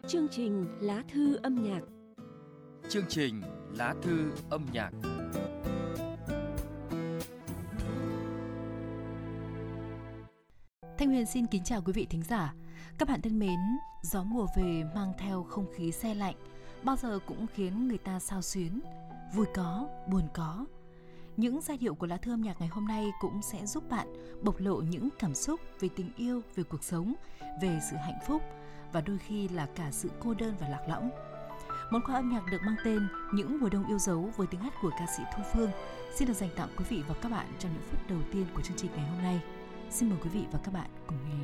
Chương trình Lá thư âm nhạc. Chương trình Lá thư âm nhạc. Thanh Huyền xin kính chào quý vị thính giả. Các bạn thân mến, gió mùa về mang theo không khí se lạnh, bao giờ cũng khiến người ta xao xuyến, vui có, buồn có. Những giai điệu của lá thư âm nhạc ngày hôm nay cũng sẽ giúp bạn bộc lộ những cảm xúc về tình yêu, về cuộc sống, về sự hạnh phúc và đôi khi là cả sự cô đơn và lạc lõng. Món quà âm nhạc được mang tên Những mùa đông yêu dấu với tiếng hát của ca sĩ Thu Phương xin được dành tặng quý vị và các bạn trong những phút đầu tiên của chương trình ngày hôm nay. Xin mời quý vị và các bạn cùng nghe.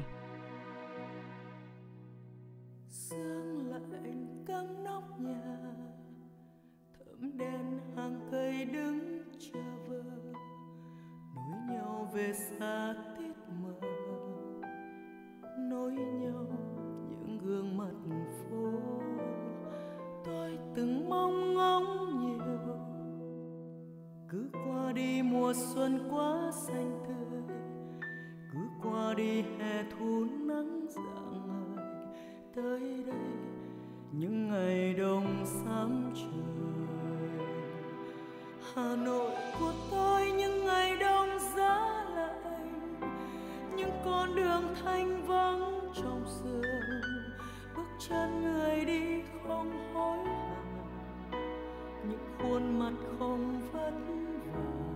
Sương lạnh cắm nóc nhà, thơm đen hàng cây đứng chờ vờ, nối nhau về xa tít mờ, nối nhau những gương mặt phố. Tôi từng mong ngóng nhiều, cứ qua đi mùa xuân quá xanh tươi, cứ qua đi hè thu nắng rạng ngời. Tới đây những ngày đông sớm trời, Hà Nội của tôi những ngày đông giá lạnh, những con đường thanh vắng trong sương, bước chân người đi không hối hả, những khuôn mặt không vất vả.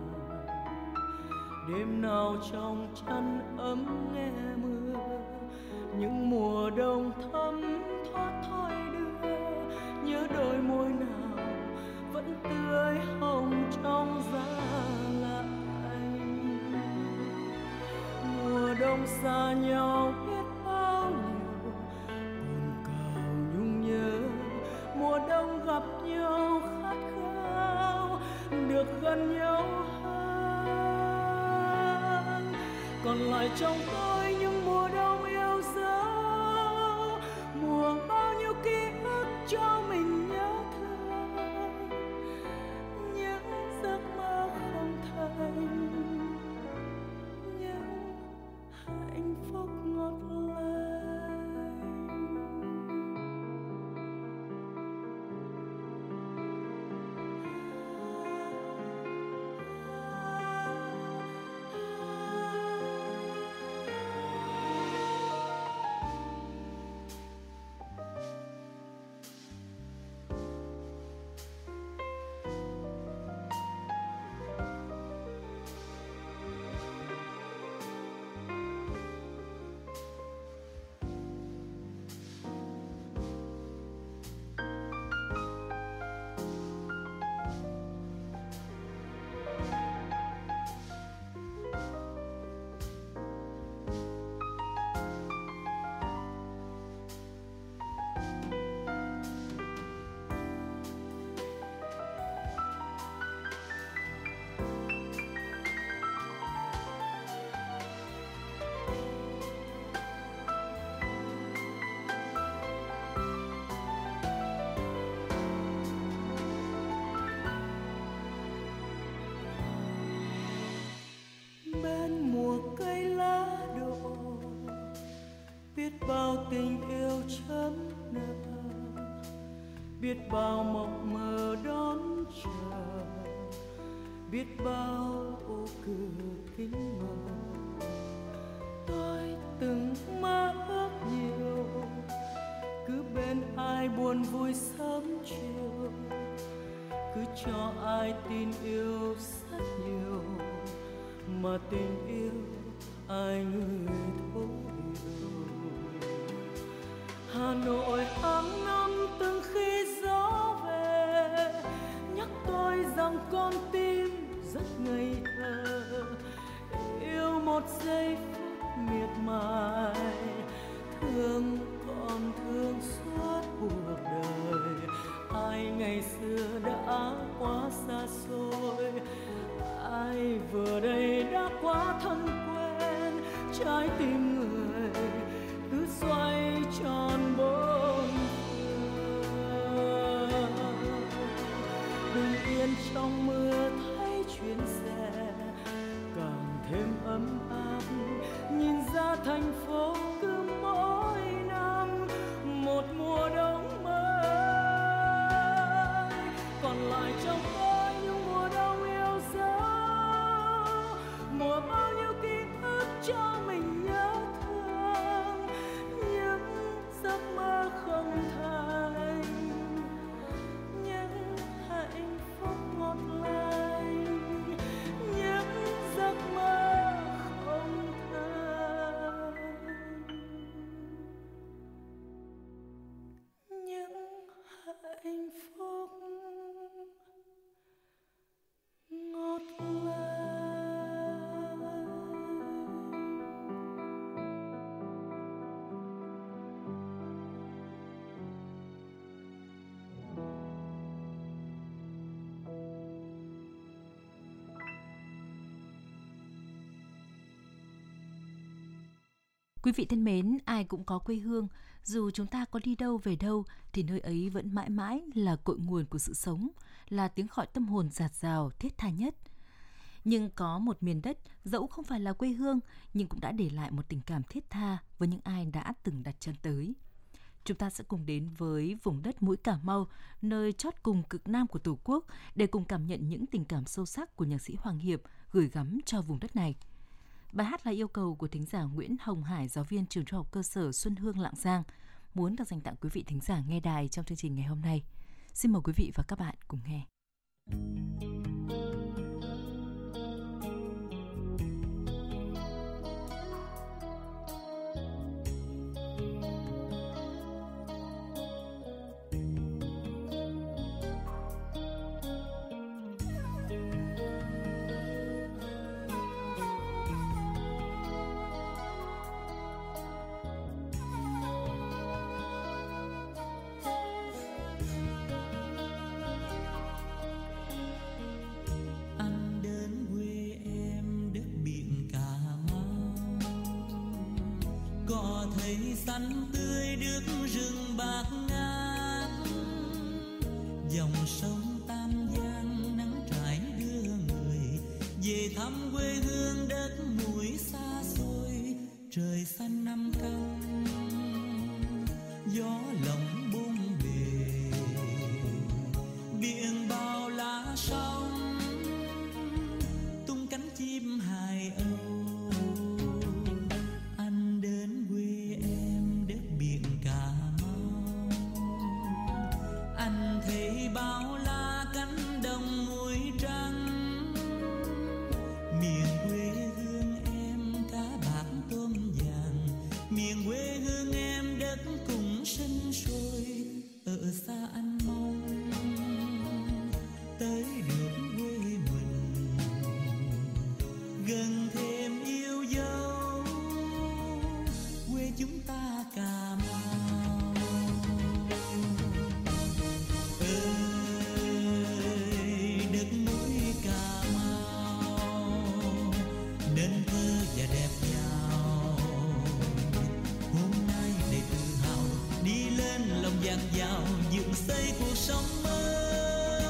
Đêm nào trong chăn ấm nghe mưa, những mùa đông thấm thoát thoi đưa, nhớ đôi môi nào vẫn tươi hồng trong giá lạnh. Mùa đông xa nhau biết bao nhiêu buồn cào nhung nhớ, mùa đông gặp nhau khát khao được gần nhau hơn. Còn lại trong tôi những mùa đông yêu dấu, mùa bao nhiêu ký ức cho mình nhớ thương, những giấc mơ không thành, những hạnh phúc ngọt lành. Biết bao tình yêu chớm nở, biết bao mộng mơ đón chờ, biết bao ô cửa kính mờ. Tôi từng mơ ước nhiều, cứ bên ai buồn vui sớm chiều, cứ cho ai tin yêu rất nhiều, mà tình yêu ai người thấu hiểu. Hà Nội tháng năm từng khi gió về, nhắc tôi rằng con tim rất ngây thơ, yêu một giây phút miệt mài, thương còn thương suốt cuộc đời. Ai ngày xưa đã quá xa xôi, ai vừa đây đã quá thân quen, trái tim người cứ xoay tròn bốn phương. Đừng yên trong mưa thấy chuyến xe càng thêm ấm áp, nhìn ra thành phố cứ mỗi năm một mùa đông cho mình nhớ thương những giấc mơ không thành, những hạnh phúc ngọt lành, những giấc mơ không thành, những hạnh phúc ngọt lành. Quý vị thân mến, ai cũng có quê hương, dù chúng ta có đi đâu về đâu thì nơi ấy vẫn mãi mãi là cội nguồn của sự sống, là tiếng gọi tâm hồn dạt dào, thiết tha nhất. Nhưng có một miền đất dẫu không phải là quê hương nhưng cũng đã để lại một tình cảm thiết tha với những ai đã từng đặt chân tới. Chúng ta sẽ cùng đến với vùng đất mũi Cà Mau, nơi chót cùng cực nam của Tổ quốc để cùng cảm nhận những tình cảm sâu sắc của nhạc sĩ Hoàng Hiệp gửi gắm cho vùng đất này. Bài hát là yêu cầu của thính giả Nguyễn Hồng Hải, giáo viên trường trung học cơ sở Xuân Hương, Lạng Giang, muốn được dành tặng quý vị thính giả nghe đài trong chương trình ngày hôm nay. Xin mời quý vị và các bạn cùng nghe. Xanh tươi nước rừng bạc ngát, dòng sông Tam Giang nắng trải đưa người về thăm quê hương đất mũi xa xôi. Trời xanh năm căn, gió lộng buông về, biển bao lá sóng tung cánh chim hài âu. Bao la cánh đồng muối trắng, miền quê hương em cá bạc tôm vàng, miền quê hương em đất cũng sinh sôi. Ở xa anh mong tới được quê mình, gần thêm yêu dấu quê chúng ta Cà Mau. Dạt dào dựng xây cuộc sống mới.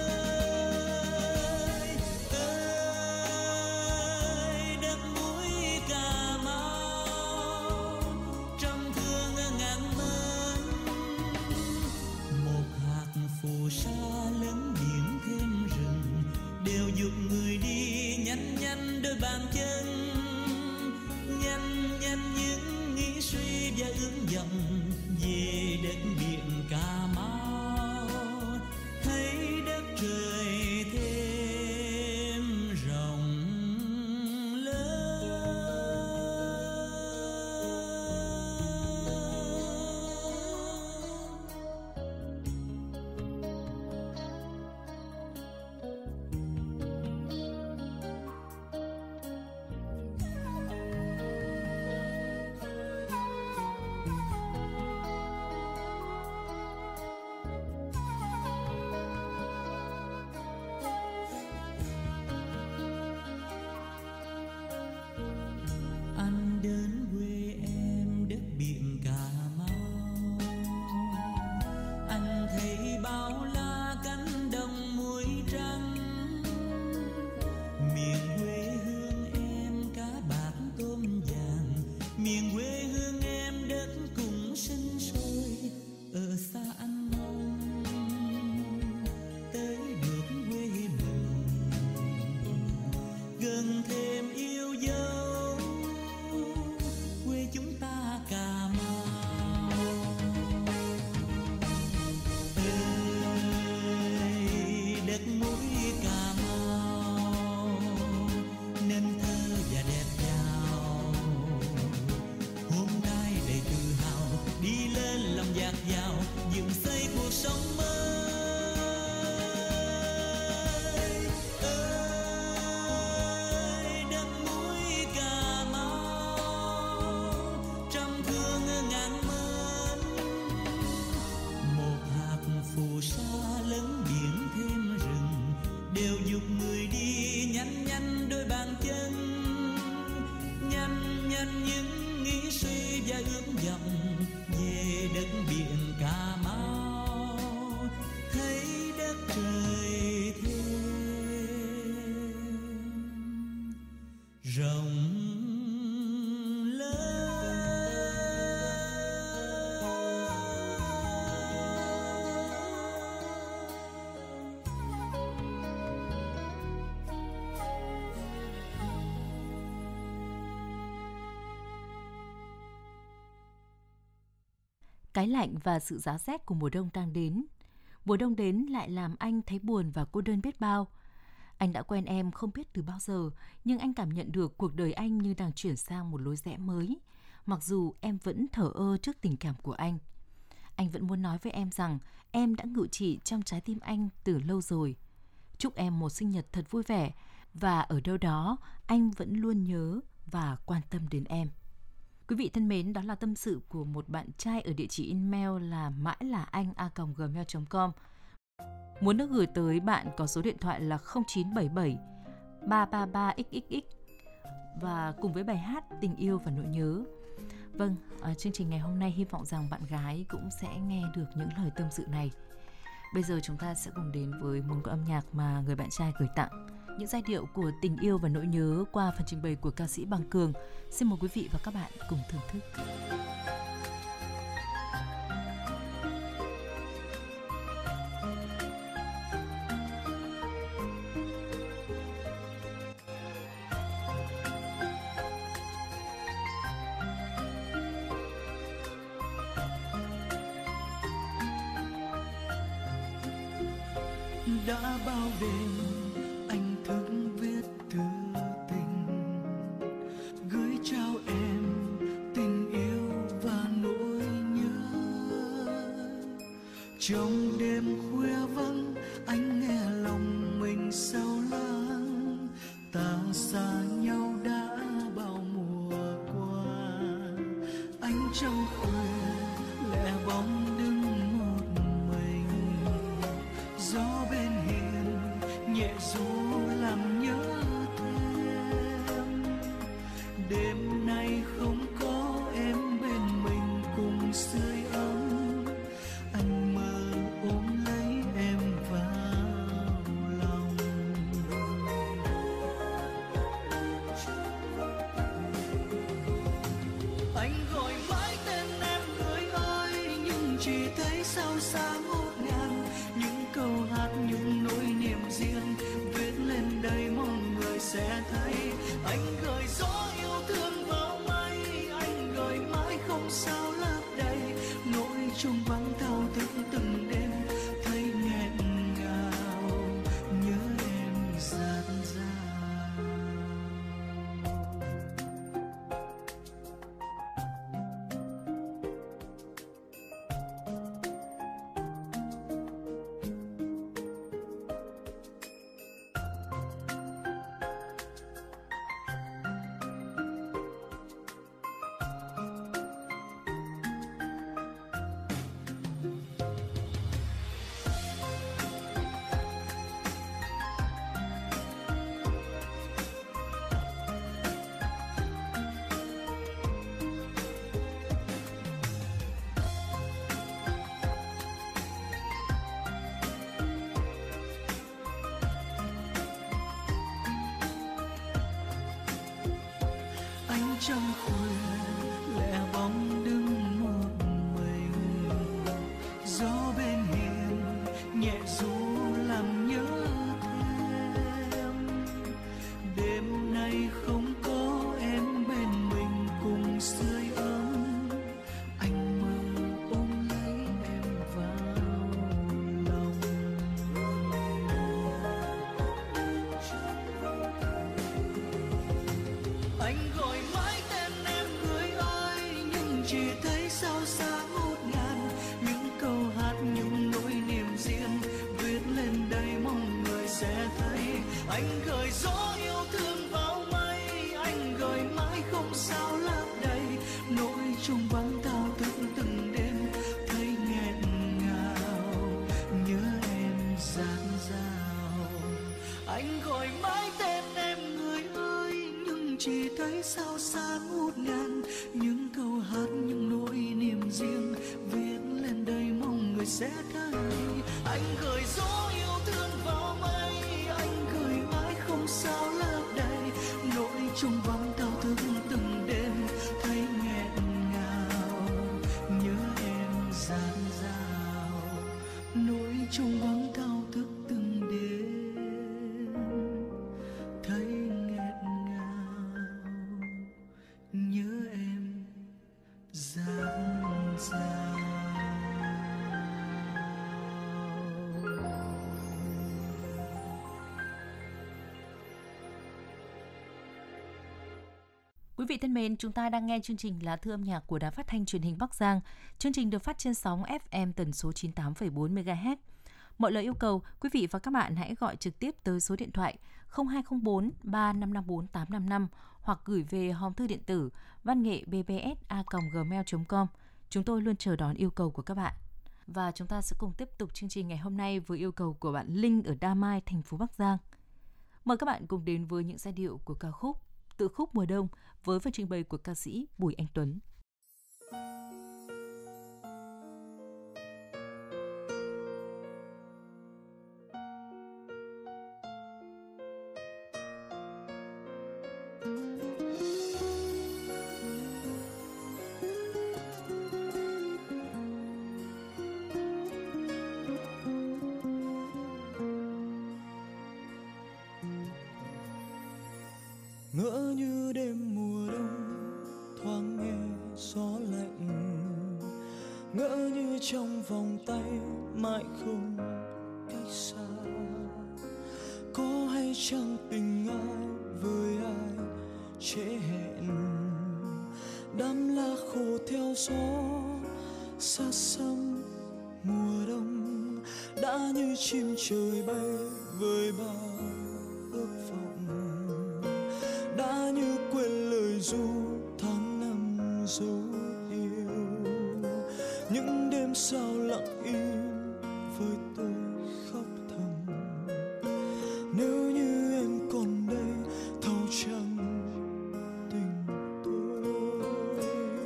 Ơi đất mũi Cà Mau, trong thương ngàn mến, một hạt phù sa lớn biển thêm rừng đều dục người đi nhanh nhanh đôi bàn chân, nhanh nhanh những nghĩ suy và ước vọng về đất biển Cà Mau, thấy đất trời thêm rộng lớn. gần thêm yêu dấu lên những nghĩ suy và ước vọng về đất biển Cà Mau, thấy đất trời thêm rộng Cái lạnh và sự giá rét của mùa đông đang đến. Mùa đông đến lại làm anh thấy buồn và cô đơn biết bao. Anh đã quen em không biết từ bao giờ, nhưng anh cảm nhận được cuộc đời anh như đang chuyển sang một lối rẽ mới. Mặc dù em vẫn thờ ơ trước tình cảm của anh. Anh vẫn muốn nói với em rằng em đã ngự trị trong trái tim anh từ lâu rồi. Chúc em một sinh nhật thật vui vẻ và ở đâu đó anh vẫn luôn nhớ và quan tâm đến em. Quý vị thân mến, đó là tâm sự của một bạn trai ở địa chỉ email là mãi-là-anh@gmail.com. Muốn được gửi tới bạn có số điện thoại là 0977 333 xxx và cùng với bài hát Tình yêu và nỗi nhớ. Vâng, chương trình ngày hôm nay hy vọng rằng bạn gái cũng sẽ nghe được những lời tâm sự này. Bây giờ chúng ta sẽ cùng đến với một âm nhạc mà người bạn trai gửi tặng. Những giai điệu của Tình yêu và nỗi nhớ qua phần trình bày của ca sĩ Bằng Cường. Xin mời quý vị và các bạn cùng thưởng thức. Đã bao đêm anh thức viết thư tình, gửi trao em tình yêu và nỗi nhớ. Trong đêm khuya vắng anh nghe lòng mình sâu lắng, ta xa nhau đã bao mùa qua. Anh trong khuya lẻ bóng đứng một mình, gió bên hiên nhẹ ru làm nhớ thêm. Đêm nay không có em bên mình cùng sưởi ấm, anh mơ ôm lấy em vào lòng. Anh gọi mãi tên em người ơi, nhưng chỉ thấy sao xa ngút ngàn. Những câu hát, những nỗi niềm riêng viết lên đây mong người sẽ thấy. Anh gửi gió yêu thương vào mây, anh gửi mãi không sao lấp đầy nỗi chung vắng thao thức từng đêm, thấy nghẹn ngào nhớ em dạt dào. Trong khuya lẻ bóng đứng một mình, gió bên hiên nhẹ ru làm nhớ thêm. Đêm nay không có em bên mình cùng sưởi ấm, anh mơ ôm lấy em vào lòng. Anh gọi mãi tên em người ơi, nhưng chỉ thấy sao xa ngút ngàn. Những câu hát, những nỗi niềm riêng viết lên đây mong người sẽ thấy. Anh gửi gió yêu thương vào mây, anh gửi mãi không sao lấp đầy nỗi chung vắng thao thức từng đêm, thấy nghẹn ngào nhớ em dạt dào. Anh gọi mãi tên em người ơi, nhưng chỉ thấy sao xa ngút ngàn. nhớ em dạt dào. Quý vị thân mến, chúng ta đang nghe chương trình Lá thư âm nhạc của Đài Phát thanh Truyền hình Bắc Giang. Chương trình được phát trên sóng FM tần số 98,4 MHz. Mọi lời yêu cầu, quý vị và các bạn hãy gọi trực tiếp tới số điện thoại 0204 3554 855 hoặc gửi về hòm thư điện tử văn nghệ bbs@gmail.com. Chúng tôi luôn chờ đón yêu cầu của các bạn. Và chúng ta sẽ cùng tiếp tục chương trình ngày hôm nay với yêu cầu của bạn Linh ở Đa Mai, thành phố Bắc Giang. Mời các bạn cùng đến với những giai điệu của ca khúc Tự khúc mùa đông với phần trình bày của ca sĩ Bùi Anh Tuấn. Ngỡ như đêm mùa đông thoáng nghe gió lạnh, ngỡ như trong vòng tay mãi không cách xa. Có hay chăng tình ai với ai trễ hẹn, đám lá khô theo gió xa xăm mùa đông, đã như chim trời bay với bao ước vọng, đã như quên lời ru tháng năm dấu yêu. Những đêm sao lặng im với tôi khóc thầm, nếu như em còn đây thấu chẳng tình tôi.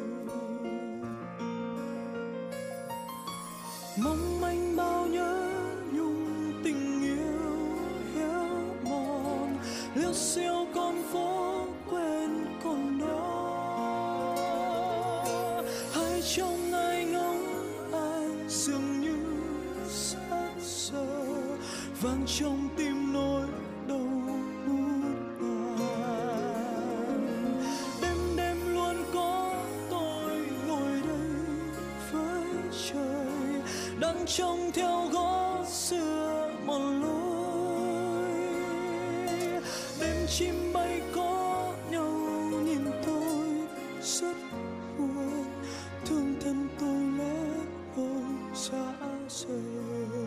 Mong manh bao nhớ nhung tình yêu héo mòn, liêu xiêu con phố quên còn đó. Hay trong ai ngóng ai dường như sát giờ, vang trong tim nỗi đau ngút ngàn. Đêm đêm luôn có tôi ngồi đây với trời, đang trông theo gót xưa một lối. Đêm chim bay có nhau nhìn tôi rất buồn, thương thân tôi lẽ ôi xa rời.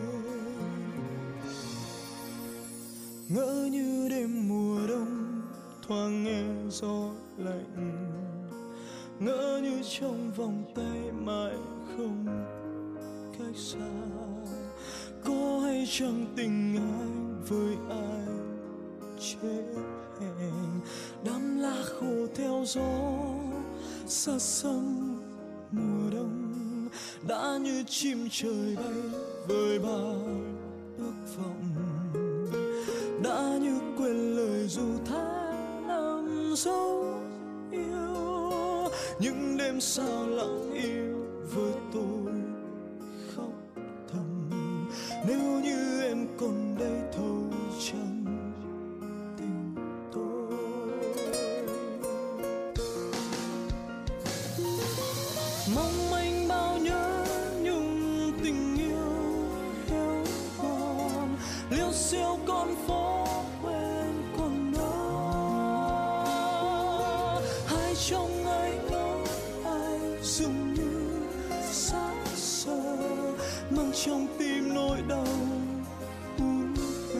Ngỡ như đêm mùa đông thoáng nghe gió lạnh, ngỡ như trong vòng tay mãi không cách xa. Có hay chăng tình ai với ai trễ hẹn, đám lá khô theo gió xa xăm mùa đông, đã như chim trời bay với bao ước vọng, đã như quên lời ru tháng năm dấu yêu. Những đêm sao lặng im với tôi khóc thầm, nếu như em còn đây thấu chẳng tình tôi. Mong manh bao nhớ nhung tình yêu héo mòn, liêu xiêu con phố quên còn đó. Hai trong ai ngóng ai dường như sát giờ, mang trong tim nỗi đau ngút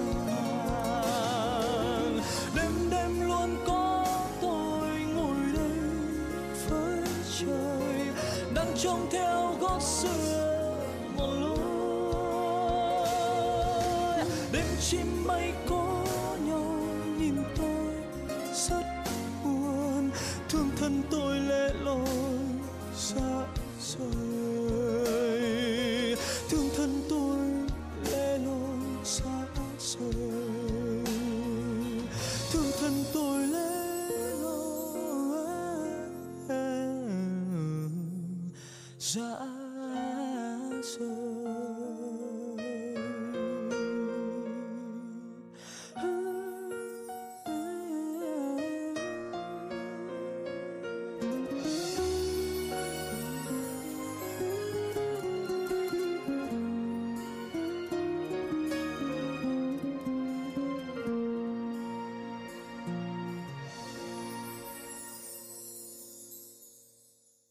ngàn. Đêm đêm luôn có tôi ngồi đây với trời, đang trông theo gót xưa một lối. Đêm chim bay có nhau nhìn tôi rất buồn, thương thân tôi lẻ loi xa rời. Thương thân tôi lẻ loi xa rời, thương thân tôi lẻ loi xa rời.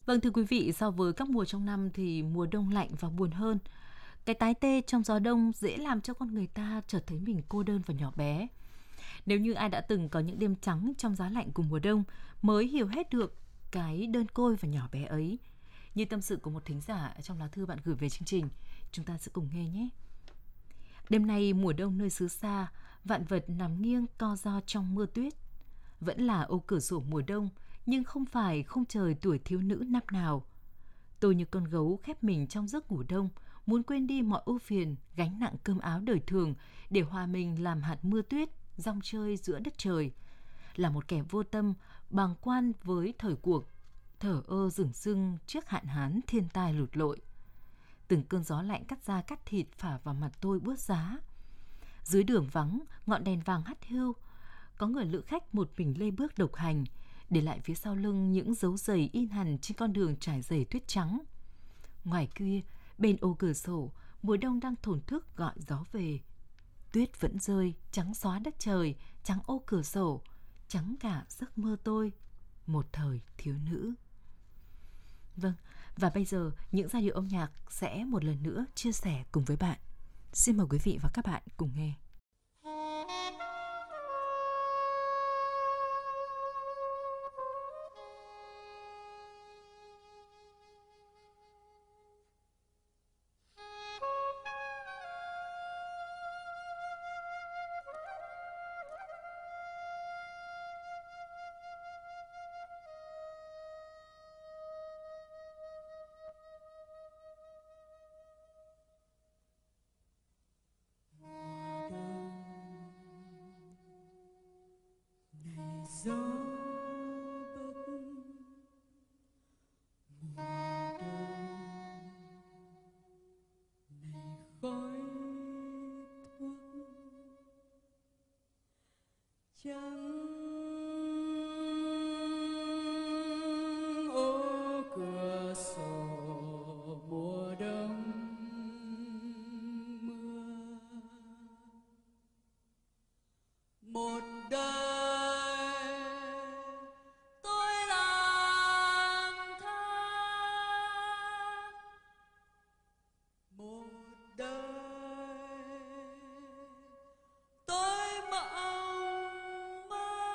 Vâng, thưa quý vị, so với các mùa trong năm thì mùa đông lạnh và buồn hơn. Cái tái tê trong gió đông dễ làm cho con người ta chợt thấy mình cô đơn và nhỏ bé. Nếu như ai đã từng có những đêm trắng trong giá lạnh của mùa đông mới hiểu hết được cái đơn côi và nhỏ bé ấy. Như tâm sự của một thính giả trong lá thư bạn gửi về chương trình, chúng ta sẽ cùng nghe nhé. Đêm nay mùa đông nơi xứ xa, vạn vật nằm nghiêng co ro trong mưa tuyết. Vẫn là ô cửa sổ mùa đông, nhưng không phải khung trời tuổi thiếu nữ năm nào. Tôi như con gấu khép mình trong giấc ngủ đông, muốn quên đi mọi ưu phiền, gánh nặng cơm áo đời thường để hòa mình làm hạt mưa tuyết, rong chơi giữa đất trời. Là một kẻ vô tâm, bàng quan với thời cuộc, thở ơ dửng dưng trước hạn hán thiên tai lụt lội. Từng cơn gió lạnh cắt da cắt thịt phả vào mặt tôi buốt giá. Dưới đường vắng, ngọn đèn vàng hắt hiu, có người lữ khách một mình lê bước độc hành, để lại phía sau lưng những dấu giày in hằn trên con đường trải dày tuyết trắng. Ngoài kia, bên ô cửa sổ, mùa đông đang thổn thức gọi gió về. Tuyết vẫn rơi, trắng xóa đất trời, trắng ô cửa sổ, trắng cả giấc mơ tôi, một thời thiếu nữ. Vâng, và bây giờ những giai điệu âm nhạc sẽ một lần nữa chia sẻ cùng với bạn. Xin mời quý vị và các bạn cùng nghe. Gió bấc mùa đông này, khói thuốc trắng ô cửa sổ mùa đông mưa. Một đời tôi lang thang, một đời tôi mộng mơ,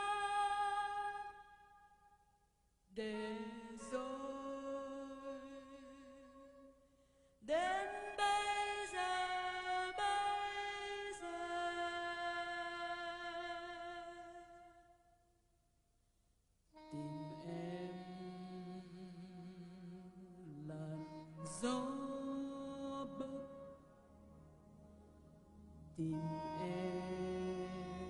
để rồi đến bây giờ tìm em làn gió bấc, tìm em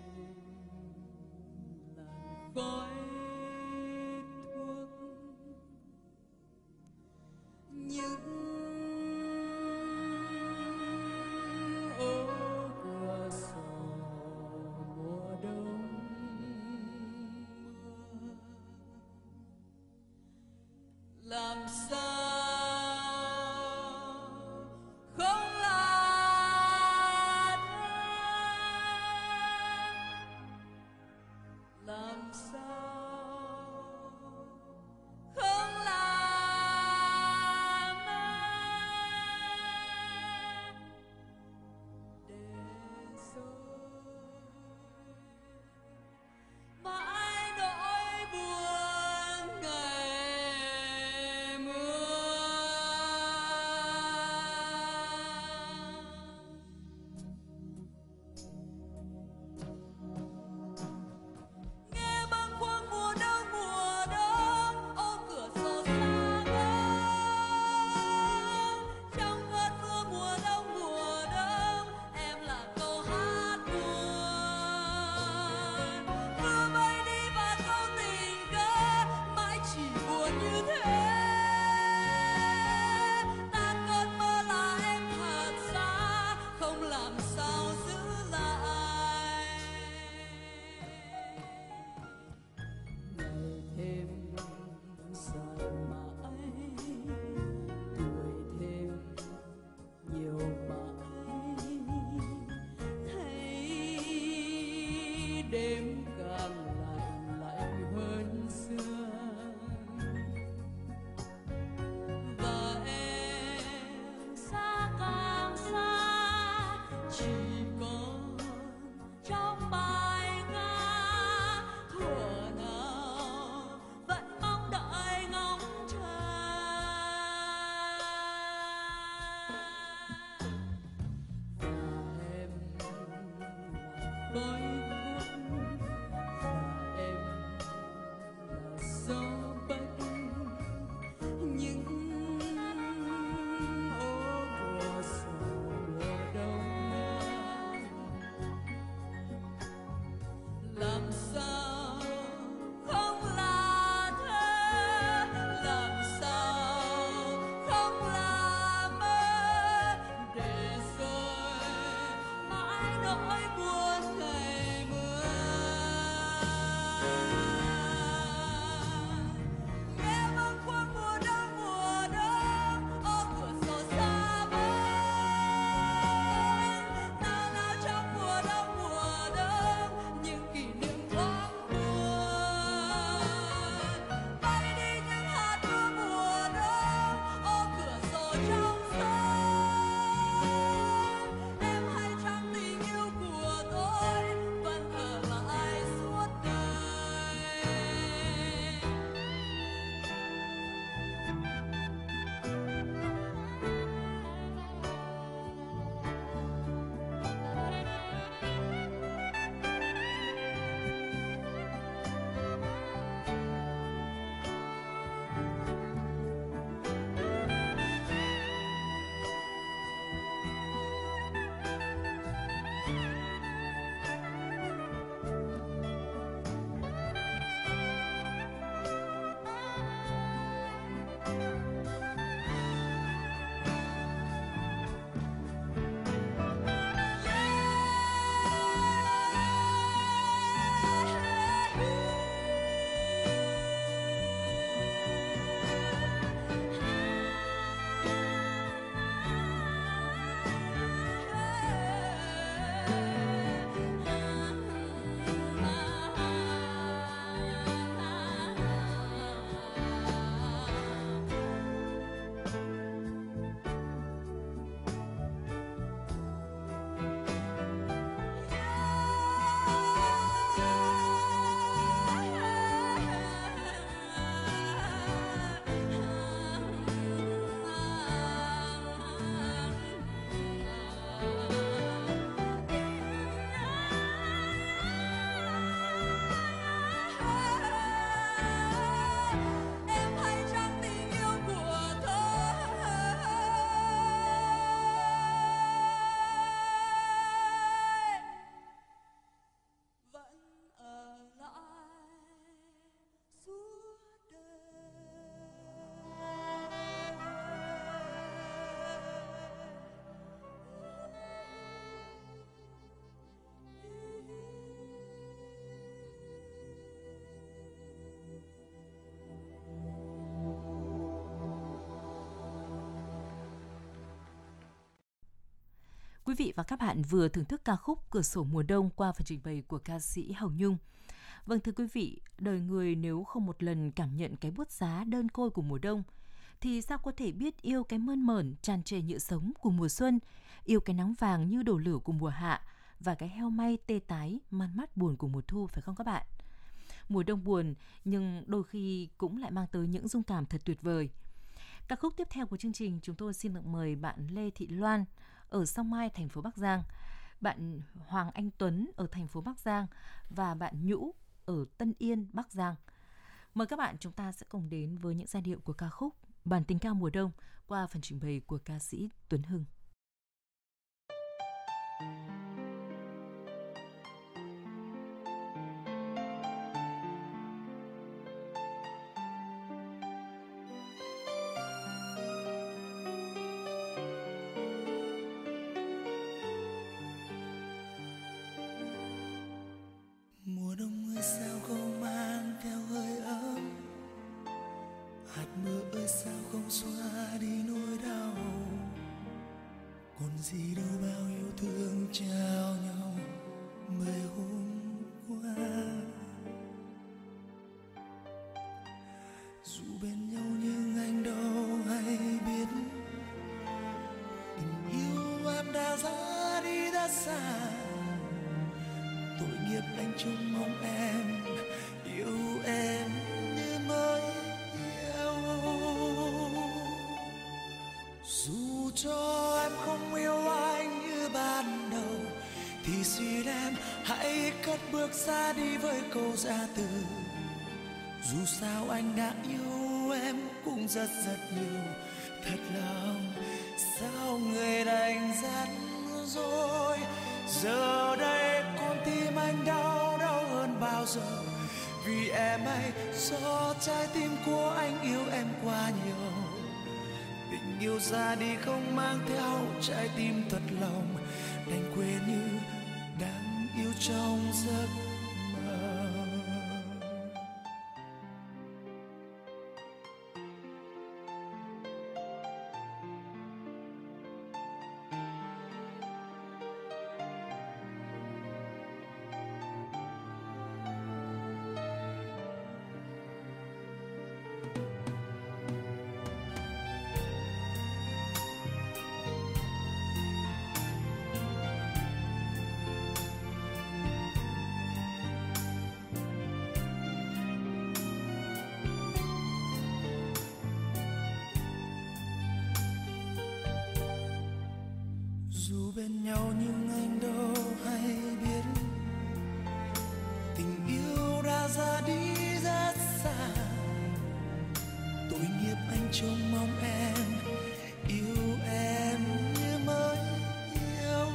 làn khói thuốc, những ô cửa sổ mùa đông mưa. Làm sao không là thế, làm sao không là mẹ, để rồi mãi nỗi buồn ngày mưa. vị và các bạn vừa thưởng thức ca khúc Cửa sổ mùa đông qua phần trình bày của ca sĩ Hồng Nhung. Vâng thưa quý vị, đời người nếu không một lần cảm nhận cái buốt giá đơn côi của mùa đông, thì sao có thể biết yêu cái mơn mởn tràn trề nhựa sống của mùa xuân, yêu cái nắng vàng như đổ lửa của mùa hạ và cái heo may tê tái man mát buồn của mùa thu, phải không các bạn? Mùa đông buồn nhưng đôi khi cũng lại mang tới những dung cảm thật tuyệt vời. Ca khúc tiếp theo của chương trình, chúng tôi xin được mời bạn Lê Thị Loan ở Song Mai, thành phố Bắc Giang, bạn Hoàng Anh Tuấn ở thành phố Bắc Giang và bạn Nhũ ở Tân Yên, Bắc Giang. Mời các bạn, chúng ta sẽ cùng đến với những giai điệu của ca khúc Bản tình ca mùa đông qua phần trình bày của ca sĩ Tuấn Hưng. Mùa đông ơi sao không mang theo hơi ấm, hạt mưa ơi sao không xóa đi nỗi đau, còn gì đâu bao yêu thương trao nhau mấy hôm qua. Dù bên nhau nhưng anh đâu hay biết, tình yêu em đã ra đi rất xa. Tội nghiệp anh trông mong em yêu em như mới yêu. Dù cho em không yêu anh như ban đầu, thì xin em hãy cất bước ra đi với câu ra từ. Dù sao anh đã yêu em cũng rất rất nhiều, thật lòng sao người đành dắt rồi. Giờ đây con tim anh đau hơn bao giờ, vì em ấy do trái tim của anh yêu em quá nhiều. Tình yêu ra đi không mang theo trái tim thật lòng, đành quên như đang yêu trong giấc mơ. Dù bên nhau nhưng anh đâu hay biết, tình yêu đã ra đi rất xa. Tội nghiệp anh trông mong em yêu em như mới yêu.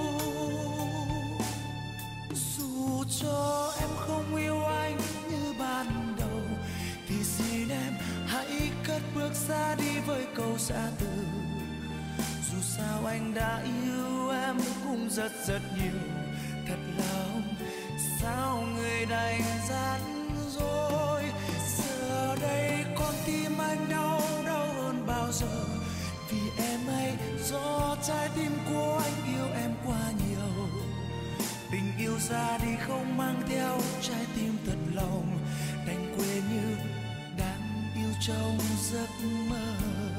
Dù cho em không yêu anh như ban đầu, thì xin em hãy cất bước ra đi với câu ra từ. Dù sao anh đã yêu em cũng rất rất nhiều, thật lòng sao người đành dắt rồi. Giờ đây con tim anh đau hơn bao giờ, vì em ấy do trái tim của anh yêu em quá nhiều. Tình yêu ra đi không mang theo trái tim thật lòng, đành quên như đang yêu trong giấc mơ.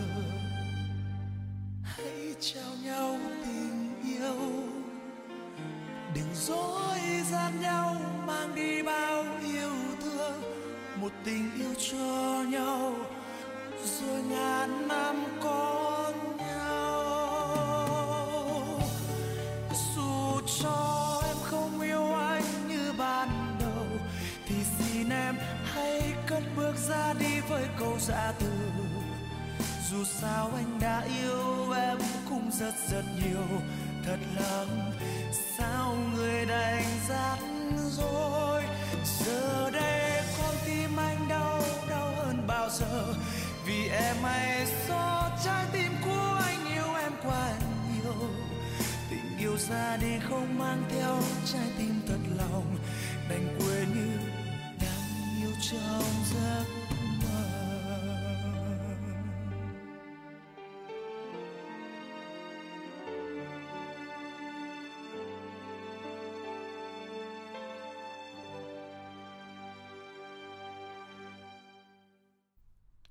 Trao nhau tình yêu, đừng dối gian nhau mang đi bao yêu thương. Một tình yêu cho nhau rồi ngàn năm có nhau. Dù cho em không yêu anh như ban đầu, thì xin em hãy cất bước ra đi với câu ra từ. Dù sao anh đã yêu em cũng rất rất nhiều, thật lòng sao người đành dắt rồi. Giờ đây con tim anh đau hơn bao giờ, vì em ấy do trái tim của anh yêu em quá nhiều. Tình yêu ra đi không mang theo trái tim thật lòng, đành quên như đang yêu trong giấc mơ.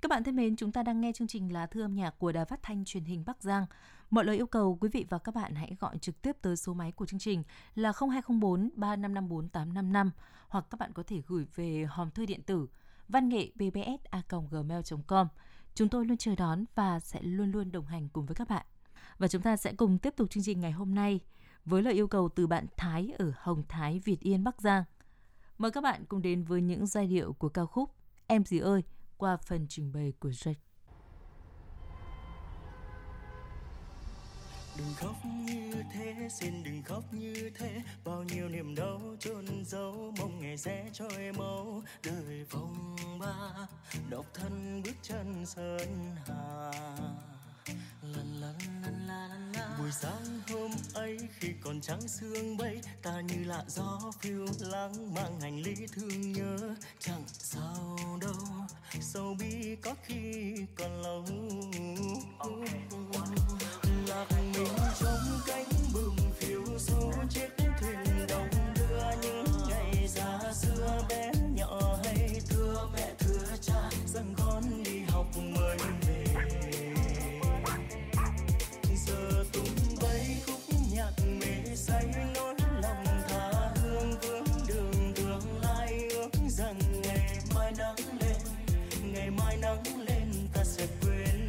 Các bạn thân mến, chúng ta đang nghe chương trình Lá Thư âm nhạc của Đài Phát thanh Truyền hình Bắc Giang. Mọi lời yêu cầu quý vị và các bạn hãy gọi trực tiếp tới số máy của chương trình là 0204 3554 855 hoặc các bạn có thể gửi về hòm thư điện tử vanngệ@bbs@gmail.com. Chúng tôi luôn chờ đón và sẽ luôn luôn đồng hành cùng với các bạn. Và chúng ta sẽ cùng tiếp tục chương trình ngày hôm nay với lời yêu cầu từ bạn Thái ở Hồng Thái, Việt Yên, Bắc Giang. Mời các bạn cùng đến với những giai điệu của ca khúc Em Gì Ơi qua phần trình bày của Drake. Đừng khóc như thế, xin đừng khóc như thế. Bao nhiêu niềm đau chôn giấu, mong ngày sẽ trôi mau. Đời phong ba, độc thân bước chân sơn hà. Buổi sáng hôm ấy khi còn trắng sương bay, ta như lạ gió phiêu lãng mang hành lý thương nhớ. Chẳng sao đâu, sầu bi có khi còn lâu. Lạc mình trong cánh bừng phiêu du chiếc thuyền đông đưa những ngày xa xưa bé nhỏ hay thưa mẹ thưa cha rằng con đi học mới về. Giờ tung bay khúc nhạc mê say nỗi lòng tha hương vướng đường tương lai ước rằng ngày mai nắng lên ta sẽ quên.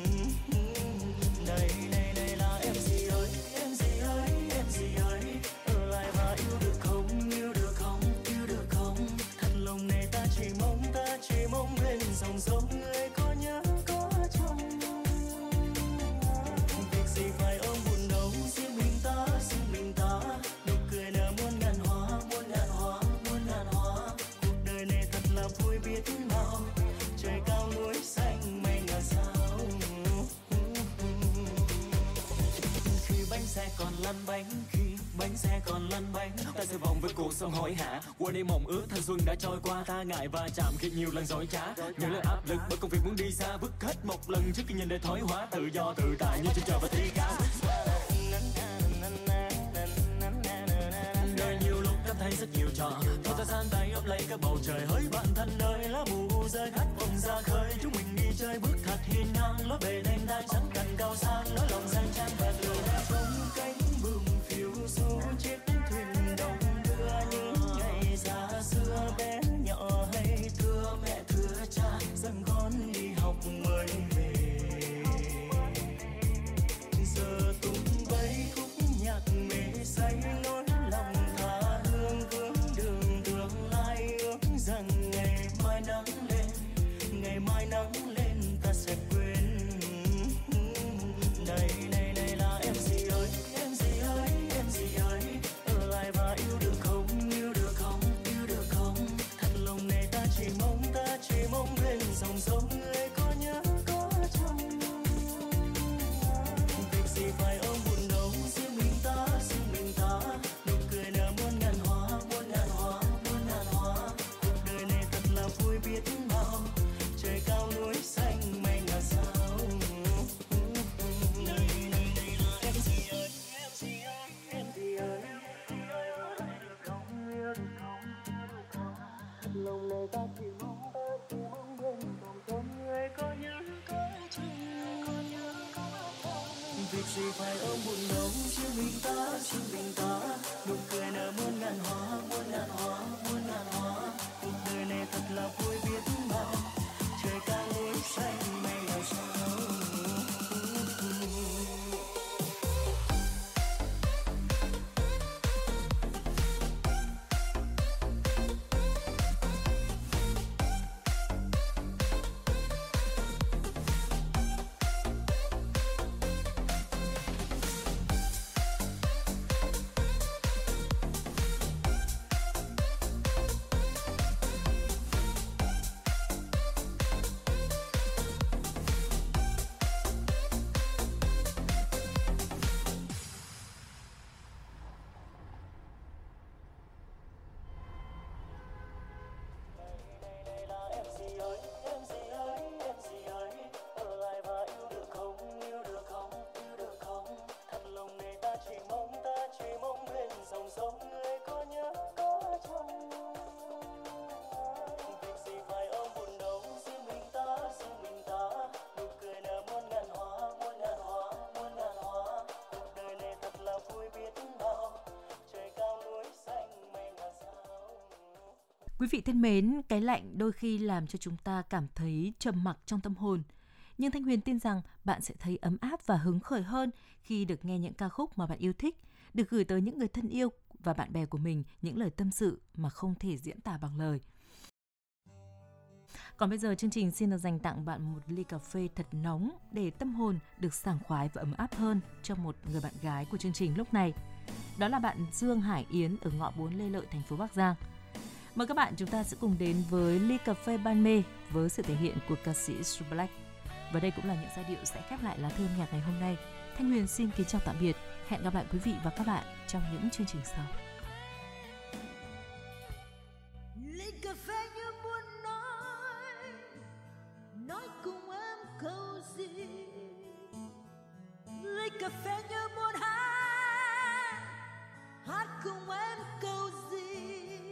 Đây là em gì ơi, em gì ơi, em gì ơi, ở lại và yêu được không, yêu được không, yêu được không. Thật lòng này ta chỉ mong bên dòng sông người có nhớ có trông. Việc gì phải ôm buồn đâu, riêng mình ta, nụ cười nở muôn ngàn hoa. Cuộc đời này thật là vui biết bao, trời cao núi xanh mây ngả sao. Khi bánh xe còn lăn bánh, ta sẽ vòng với cuộc sống hối hả. Quên đi mộng ước thanh xuân đã trôi qua, ta ngại va chạm khi nhiều lần dối trá. Nhớ lời áp lực bởi công việc muốn đi xa, vứt hết một lần trước khi nhìn đời thói hóa. Tự do tự tại như trên trời và thi cao. Đời nhiều lúc cảm thấy rất nhiều trò, thôi ta san tay ấp lấy cái bầu trời hỡi bạn thân ơi. Lá bù rơi khát vọng ra khơi, chúng mình đi chơi bước thật hiên ngang. Lối bề đêm đang trắng cành cao sang, lối lòng sang trang bạc lùa trong cánh bừng phiêu du chiếc thuyền đông đưa những ngày xa xưa bé nhỏ hay thưa mẹ thưa cha rằng con đi học mới về. Giờ tung bay khúc nhạc mê say nỗi lòng tha hương vướng đường tương lai ước rằng ngày mai nắng lên ta sẽ quên. Đây là em gì ơi, em gì ơi, em gì ơi, ở lại và yêu được không, yêu được không, yêu được không. Thật lòng này ta chỉ mong bên dòng sông người có nhớ có trông. Việc gì phải ôm buồn đâu, riêng mình ta, nụ cười nở muôn ngàn hoa. Cuộc đời này thật là vui biết bao, trời cao núi xanh mây ngả sao. Đây là em gì ơi, em gì ơi, em gì ơi, yêu được không, yêu được không. Thật lòng này ta chỉ mong bên dòng sông người có nhớ có trông. Việc gì phải ôm buồn đâu, riêng mình ta, nụ cười nở muôn ngàn hoa. Cuộc đời này thật là vui biết bao, trời cao núi xanh mây ngả sao. Quý vị thân mến, cái lạnh đôi khi làm cho chúng ta cảm thấy trầm mặc trong tâm hồn. Nhưng Thanh Huyền tin rằng bạn sẽ thấy ấm áp và hứng khởi hơn khi được nghe những ca khúc mà bạn yêu thích, được gửi tới những người thân yêu và bạn bè của mình những lời tâm sự mà không thể diễn tả bằng lời. Còn bây giờ chương trình xin được dành tặng bạn một ly cà phê thật nóng để tâm hồn được sảng khoái và ấm áp hơn cho một người bạn gái của chương trình lúc này. Đó là bạn Dương Hải Yến ở ngõ 4 Lê Lợi, thành phố Bắc Giang. Mời các bạn chúng ta sẽ cùng đến với ly cà phê ban mê với sự thể hiện của ca sĩ Su Black. Và đây cũng là những giai điệu sẽ khép lại lá thư âm nhạc ngày hôm nay. Thanh Huyền xin kính chào tạm biệt. Hẹn gặp lại quý vị và các bạn trong những chương trình sau. Ly cà phê như muốn nói cùng em câu gì. Ly cà phê như muốn hát cùng em câu gì.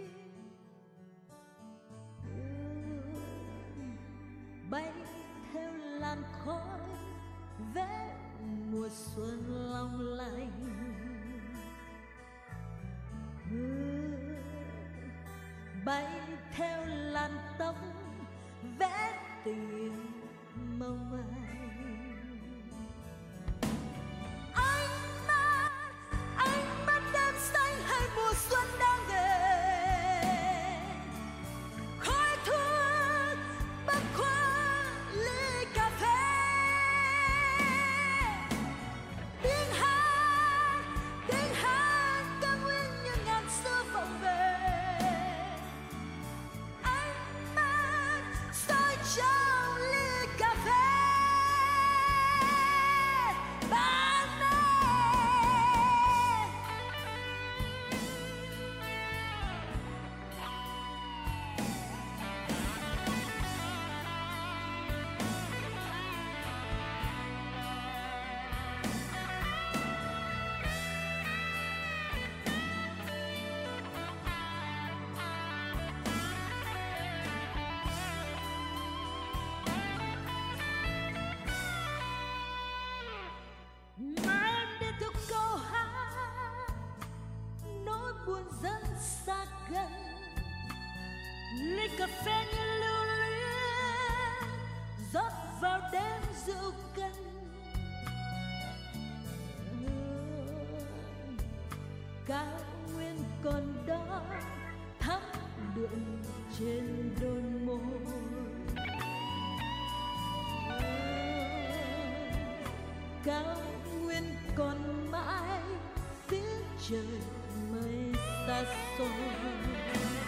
Bay theo làn khói vẽ mùa xuân long lanh. Bay theo làn tóc vẽ tình mong manh. Anh mắt đêm xanh hay mùa xuân đang về. Khói thuốc bắc qua ly cà phê. Tiếng hát ca nguyên như ngàn xưa vọng về. Ánh mắt soi trong ly cà phê. Ly cà phê như lưu luyến rót vào đêm rượu cân. Cao nguyên còn đó thắm đượm trên đôi môi. Cao nguyên còn mãi phía trời mây xa xôi.